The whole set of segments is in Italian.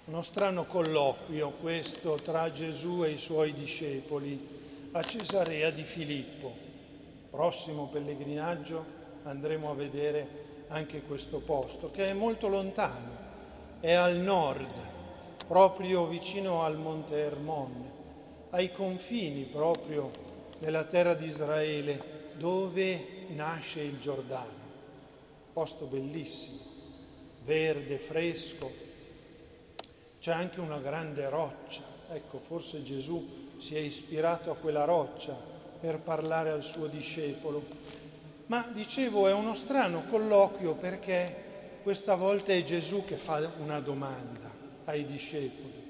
Uno strano colloquio questo tra Gesù e i suoi discepoli a Cesarea di Filippo. Prossimo pellegrinaggio andremo a vedere anche questo posto, che è molto lontano, è al nord, proprio vicino al Monte Hermon, ai confini proprio della terra di Israele, dove nasce il Giordano. Posto bellissimo, verde, fresco. C'è anche una grande roccia, ecco, forse Gesù si è ispirato a quella roccia per parlare al suo discepolo. Ma dicevo, è uno strano colloquio perché questa volta è Gesù che fa una domanda ai discepoli.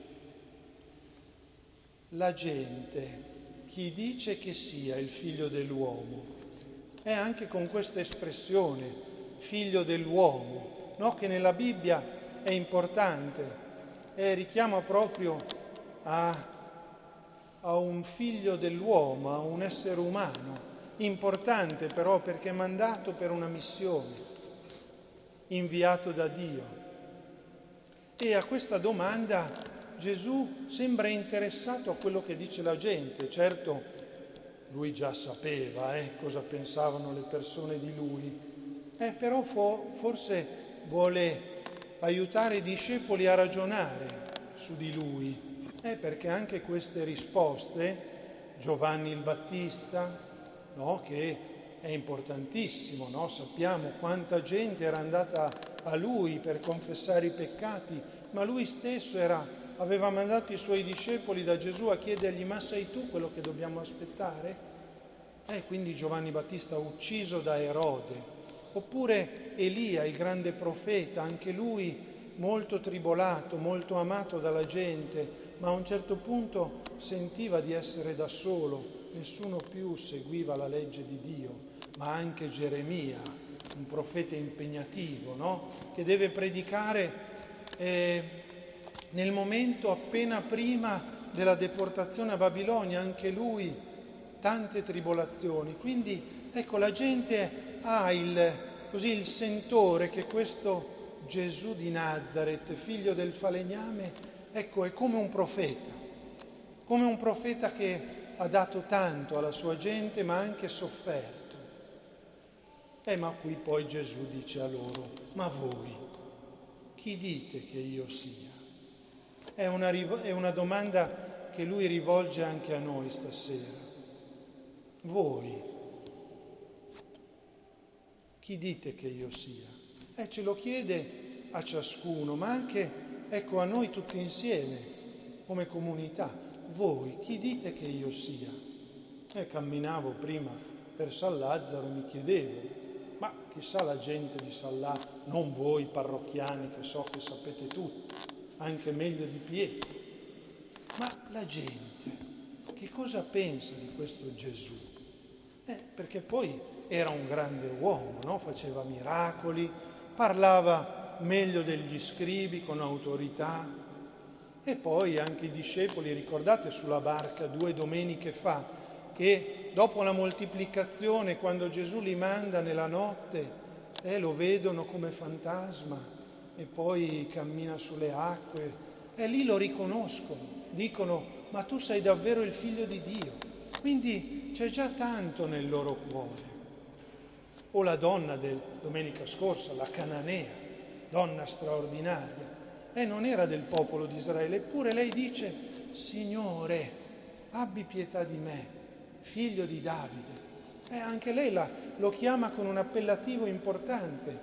La gente, chi dice che sia il figlio dell'uomo? È anche con questa espressione, figlio dell'uomo, no? Che nella Bibbia è importante. Richiama proprio a un figlio dell'uomo, a un essere umano, importante però perché è mandato per una missione, inviato da Dio. E a questa domanda Gesù sembra interessato a quello che dice la gente. Certo, lui già sapeva cosa pensavano le persone di lui, però forse vuole aiutare i discepoli a ragionare su di lui, perché anche queste risposte, Giovanni il Battista, no, che è importantissimo, no? Sappiamo quanta gente era andata a lui per confessare i peccati, ma lui stesso aveva mandato i suoi discepoli da Gesù a chiedergli: ma sei tu quello che dobbiamo aspettare? Quindi Giovanni Battista ucciso da Erode. Oppure Elia, il grande profeta, anche lui molto tribolato, molto amato dalla gente, ma a un certo punto sentiva di essere da solo, nessuno più seguiva la legge di Dio. Ma anche Geremia, un profeta impegnativo, no? Che deve predicare nel momento appena prima della deportazione a Babilonia, anche lui tante tribolazioni. Quindi ecco, la gente ha il sentore che questo Gesù di Nazaret, figlio del falegname, ecco, è come un profeta che ha dato tanto alla sua gente, ma ha anche sofferto. Ma qui poi Gesù dice a loro: ma voi, chi dite che io sia? È una domanda che lui rivolge anche a noi stasera. Voi, chi dite che io sia? Ce lo chiede a ciascuno, ma anche, ecco, a noi tutti insieme, come comunità. Voi, chi dite che io sia? Camminavo prima per San Lazzaro e mi chiedevo: ma chissà la gente di San Lazzaro, non voi parrocchiani che so che sapete tutto, anche meglio di Pietro, ma la gente, che cosa pensa di questo Gesù? Perché poi era un grande uomo, no? Faceva miracoli, parlava meglio degli scribi con autorità. E poi anche i discepoli, ricordate sulla barca 2 domeniche fa, che dopo la moltiplicazione, quando Gesù li manda nella notte, lo vedono come fantasma e poi cammina sulle acque, e lì lo riconoscono, dicono: ma tu sei davvero il figlio di Dio. Quindi c'è già tanto nel loro cuore. O la donna domenica scorsa, la Cananea, donna straordinaria, non era del popolo di Israele, eppure lei dice: Signore, abbi pietà di me, figlio di Davide. Anche lei lo chiama con un appellativo importante.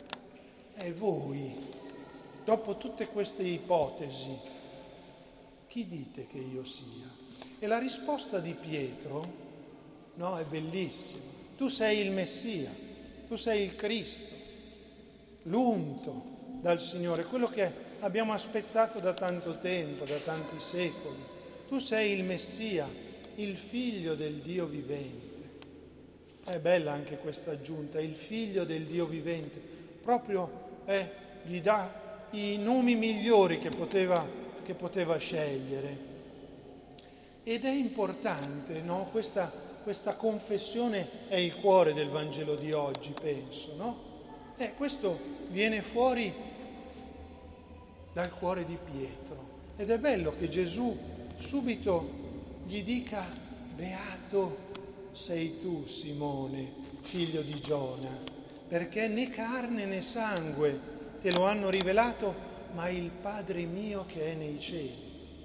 E voi, dopo tutte queste ipotesi, chi dite che io sia? E la risposta di Pietro, no, è bellissima. Tu sei il Messia, tu sei il Cristo, l'unto dal Signore, quello che abbiamo aspettato da tanto tempo, da tanti secoli. Tu sei il Messia, il figlio del Dio vivente. È bella anche questa aggiunta, il figlio del Dio vivente. Proprio gli dà i nomi migliori che poteva scegliere. Ed è importante, no? Questa confessione è il cuore del Vangelo di oggi, penso, no? Questo viene fuori dal cuore di Pietro. Ed è bello che Gesù subito gli dica: beato sei tu, Simone, figlio di Giona, perché né carne né sangue te lo hanno rivelato, ma il Padre mio che è nei cieli.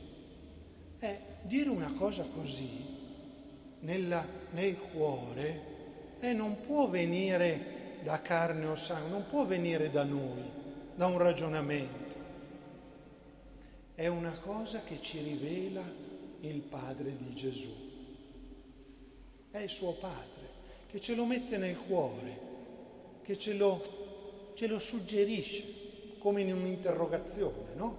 Dire una cosa così nel cuore non può venire da carne o sangue, non può venire da noi, da un ragionamento. È una cosa che ci rivela il Padre di Gesù. È il suo Padre che ce lo mette nel cuore, che ce lo suggerisce, come in un'interrogazione, no?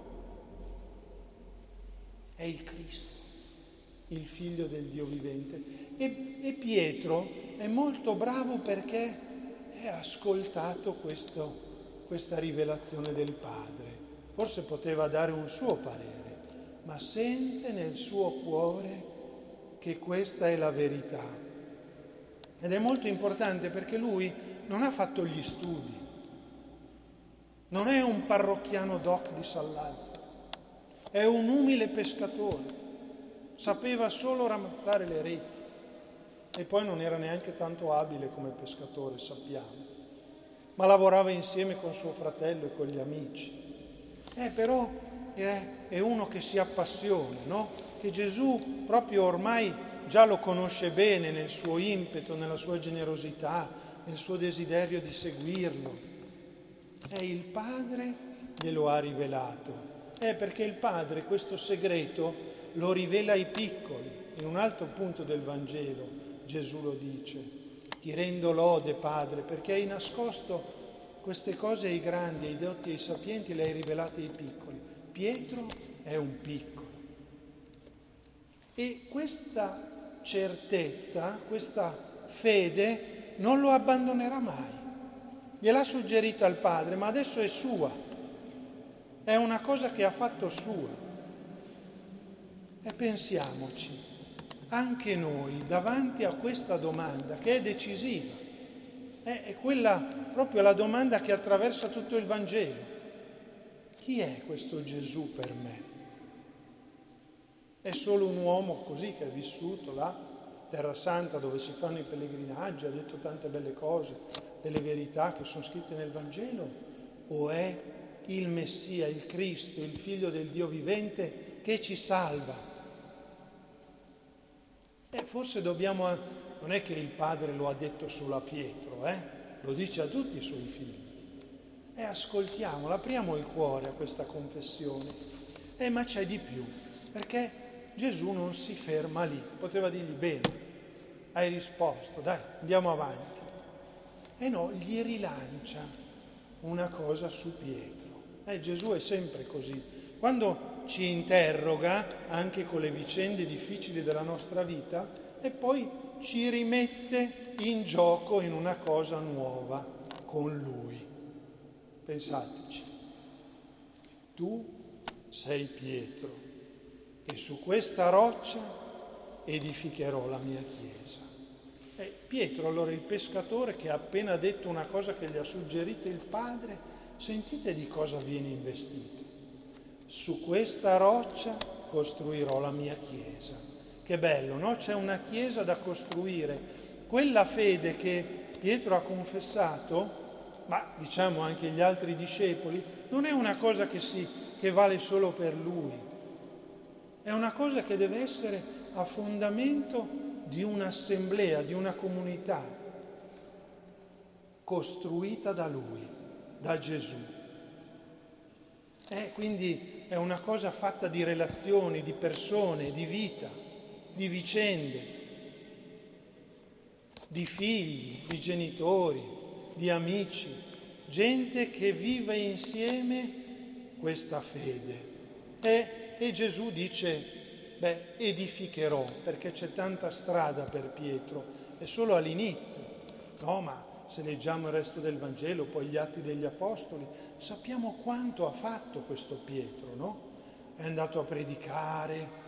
È il Cristo, il Figlio del Dio vivente. E Pietro è molto bravo perché ha ascoltato questa rivelazione del Padre. Forse poteva dare un suo parere, ma sente nel suo cuore che questa è la verità. Ed è molto importante perché lui non ha fatto gli studi, non è un parrocchiano doc di Sallazzo, è un umile pescatore, sapeva solo ramazzare le reti e poi non era neanche tanto abile come pescatore, sappiamo, ma lavorava insieme con suo fratello e con gli amici. Però è uno che si appassiona, no? Che Gesù proprio ormai già lo conosce bene nel suo impeto, nella sua generosità, nel suo desiderio di seguirlo. Il Padre glielo ha rivelato. Perché il Padre questo segreto lo rivela ai piccoli. In un altro punto del Vangelo Gesù lo dice: ti rendo lode, Padre, perché hai nascosto queste cose ai grandi, ai dotti e ai sapienti, le hai rivelate ai piccoli. Pietro è un piccolo. E questa certezza, questa fede non lo abbandonerà mai. Gliel'ha suggerita al Padre, ma adesso è sua. È una cosa che ha fatto sua. E pensiamoci, anche noi, davanti a questa domanda, che è decisiva, è quella proprio la domanda che attraversa tutto il Vangelo. Chi è questo Gesù per me? È solo un uomo così che è vissuto là, Terra Santa, dove si fanno i pellegrinaggi, ha detto tante belle cose, delle verità che sono scritte nel Vangelo? O è il Messia, il Cristo, il Figlio del Dio vivente che ci salva? Forse dobbiamo... Non è che il Padre lo ha detto solo a Pietro, lo dice a tutti i suoi figli. Ascoltiamolo, apriamo il cuore a questa confessione. Ma c'è di più, perché Gesù non si ferma lì. Poteva dirgli: bene, hai risposto, dai, andiamo avanti. No, gli rilancia una cosa su Pietro. Gesù è sempre così. Quando ci interroga, anche con le vicende difficili della nostra vita, e poi ci rimette in gioco in una cosa nuova con Lui. Pensateci. Tu sei Pietro e su questa roccia edificherò la mia chiesa. Pietro, allora, il pescatore che ha appena detto una cosa che gli ha suggerito il Padre, sentite di cosa viene investito. Su questa roccia costruirò la mia chiesa. Che bello, no? C'è una chiesa da costruire. Quella fede che Pietro ha confessato, ma diciamo anche gli altri discepoli, non è una cosa che vale solo per lui. È una cosa che deve essere a fondamento di un'assemblea, di una comunità costruita da lui, da Gesù. Quindi è una cosa fatta di relazioni, di persone, di vita, di vicende, di figli, di genitori, di amici, gente che vive insieme questa fede. E Gesù dice: edificherò, perché c'è tanta strada per Pietro, è solo all'inizio. No, ma se leggiamo il resto del Vangelo, poi gli Atti degli Apostoli, sappiamo quanto ha fatto questo Pietro, no? È andato a predicare,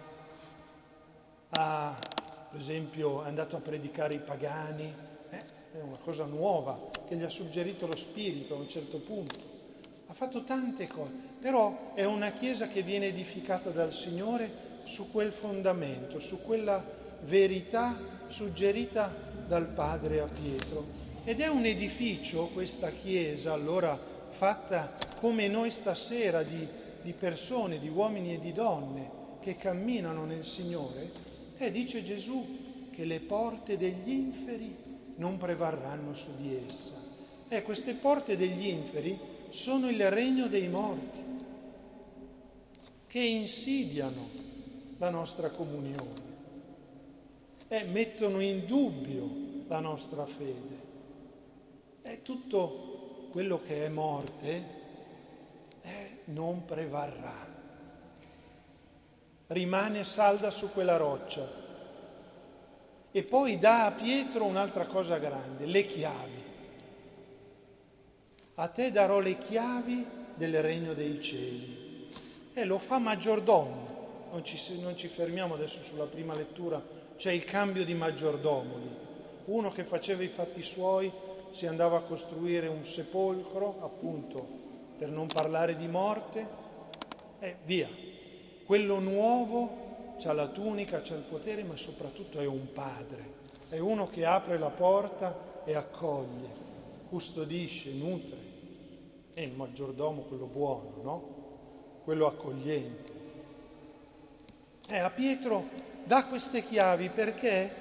per esempio è andato a predicare ai pagani, è una cosa nuova che gli ha suggerito lo Spirito a un certo punto. ha fatto tante cose, però è una Chiesa che viene edificata dal Signore su quel fondamento, su quella verità suggerita dal Padre a Pietro. Ed è un edificio, questa Chiesa, allora, fatta come noi stasera di persone, di uomini e di donne che camminano nel Signore, e dice Gesù che le porte degli inferi non prevarranno su di essa. Queste porte degli inferi sono il regno dei morti, che insidiano la nostra comunione e mettono in dubbio la nostra fede. E tutto quello che è morte non prevarrà, rimane salda su quella roccia. E poi dà a Pietro un'altra cosa grande, le chiavi. A te darò le chiavi del regno dei cieli. E lo fa maggiordomo. Non ci fermiamo adesso sulla prima lettura, c'è il cambio di maggiordomo lì. Uno che faceva i fatti suoi si andava a costruire un sepolcro, appunto, per non parlare di morte, e via. Quello nuovo c'ha la tunica, c'ha il potere, ma soprattutto è un padre. È uno che apre la porta e accoglie, custodisce, nutre. È il maggiordomo, quello buono, no? Quello accogliente. A Pietro dà queste chiavi perché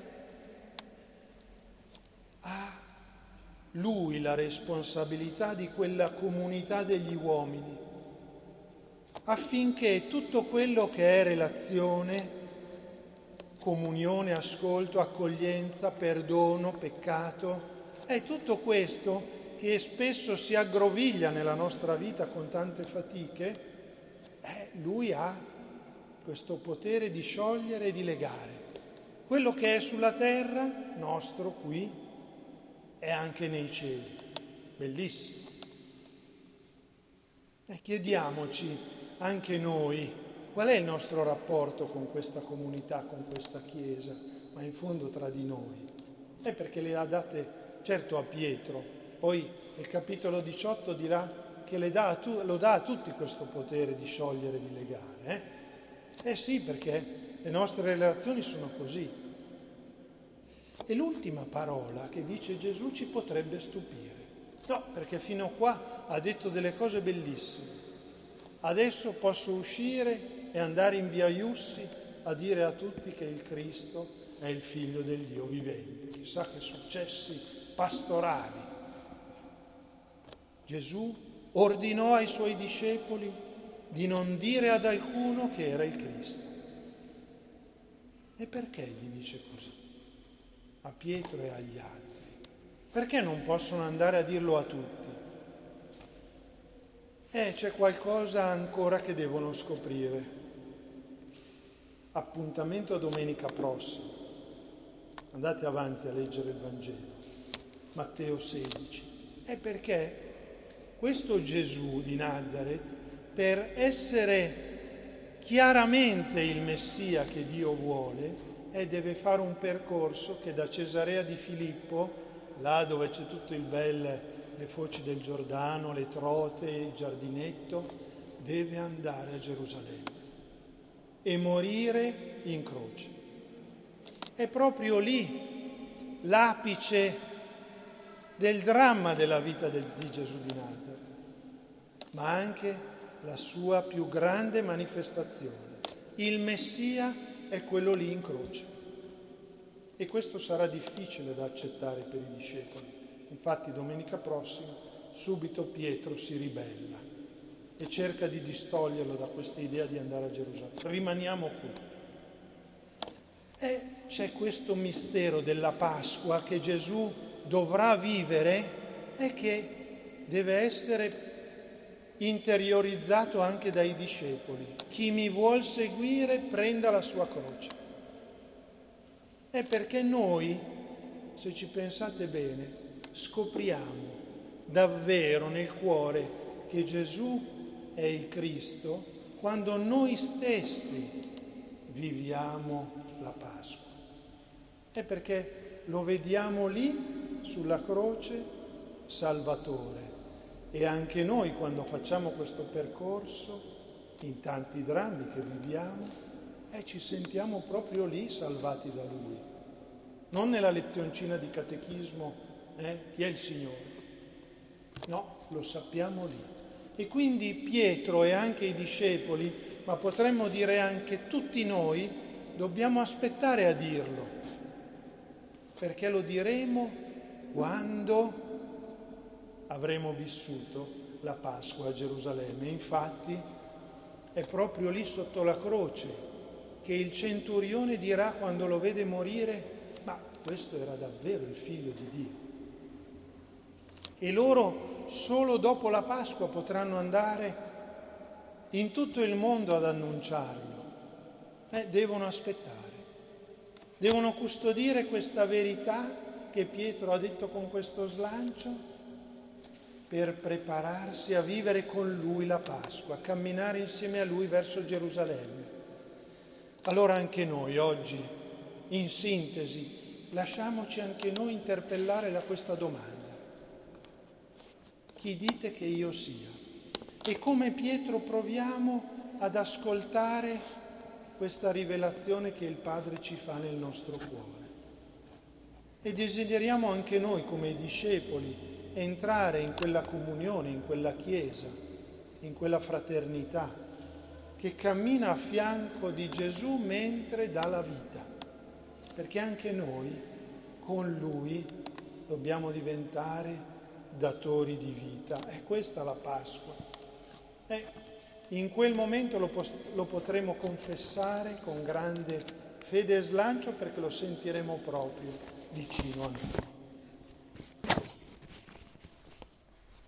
ha lui la responsabilità di quella comunità degli uomini, affinché tutto quello che è relazione, comunione, ascolto, accoglienza, perdono, peccato, è tutto questo che spesso si aggroviglia nella nostra vita con tante fatiche, lui ha questo potere di sciogliere e di legare. Quello che è sulla terra, nostro qui, è anche nei cieli. Bellissimo. E chiediamoci anche noi qual è il nostro rapporto con questa comunità, con questa Chiesa, ma in fondo tra di noi. Perché le ha date certo a Pietro, poi il capitolo 18 dirà che lo dà a tutti questo potere di sciogliere e di legare. Sì, perché le nostre relazioni sono così. E l'ultima parola che dice Gesù ci potrebbe stupire. No, perché fino a qua ha detto delle cose bellissime. Adesso posso uscire e andare in via Iussi a dire a tutti che il Cristo è il Figlio del Dio vivente. Chissà che successi pastorali. Gesù ordinò ai suoi discepoli di non dire ad alcuno che era il Cristo. E perché gli dice così? A Pietro e agli altri. Perché non possono andare a dirlo a tutti? C'è qualcosa ancora che devono scoprire. Appuntamento a domenica prossima. Andate avanti a leggere il Vangelo. Matteo 16. Perché questo Gesù di Nazaret, per essere chiaramente il Messia che Dio vuole, deve fare un percorso che da Cesarea di Filippo, là dove c'è tutto il bel, le foci del Giordano, le trote, il giardinetto, deve andare a Gerusalemme e morire in croce. È proprio lì l'apice del dramma della vita di Gesù di Nazaret, ma anche la sua più grande manifestazione. Il Messia è quello lì in croce. E questo sarà difficile da accettare per i discepoli. Infatti domenica prossima subito Pietro si ribella e cerca di distoglierlo da questa idea di andare a Gerusalemme. Rimaniamo qui. E c'è questo mistero della Pasqua che Gesù dovrà vivere e che deve essere interiorizzato anche dai discepoli. Chi mi vuol seguire prenda la sua croce. È perché noi, se ci pensate bene, scopriamo davvero nel cuore che Gesù è il Cristo quando noi stessi viviamo la Pasqua. È perché lo vediamo lì sulla croce Salvatore E anche noi quando facciamo questo percorso, in tanti drammi che viviamo, ci sentiamo proprio lì salvati da Lui. Non nella lezioncina di catechismo, chi è il Signore? No, lo sappiamo lì. E quindi Pietro e anche i discepoli, ma potremmo dire anche tutti noi, dobbiamo aspettare a dirlo, perché lo diremo quando avremo vissuto la Pasqua a Gerusalemme. Infatti è proprio lì sotto la croce che il centurione dirà quando lo vede morire: ma questo era davvero il Figlio di Dio. E loro solo dopo la Pasqua potranno andare in tutto il mondo ad annunciarlo. Devono aspettare, devono custodire questa verità che Pietro ha detto con questo slancio, per prepararsi a vivere con Lui la Pasqua, a camminare insieme a Lui verso Gerusalemme. Allora anche noi oggi, in sintesi, lasciamoci anche noi interpellare da questa domanda. Chi dite che io sia? E come Pietro proviamo ad ascoltare questa rivelazione che il Padre ci fa nel nostro cuore. E desideriamo anche noi, come i discepoli, entrare in quella comunione, in quella Chiesa, in quella fraternità che cammina a fianco di Gesù mentre dà la vita, perché anche noi con Lui dobbiamo diventare datori di vita. È questa la Pasqua. In quel momento lo potremo confessare con grande fede e slancio, perché lo sentiremo proprio vicino a noi.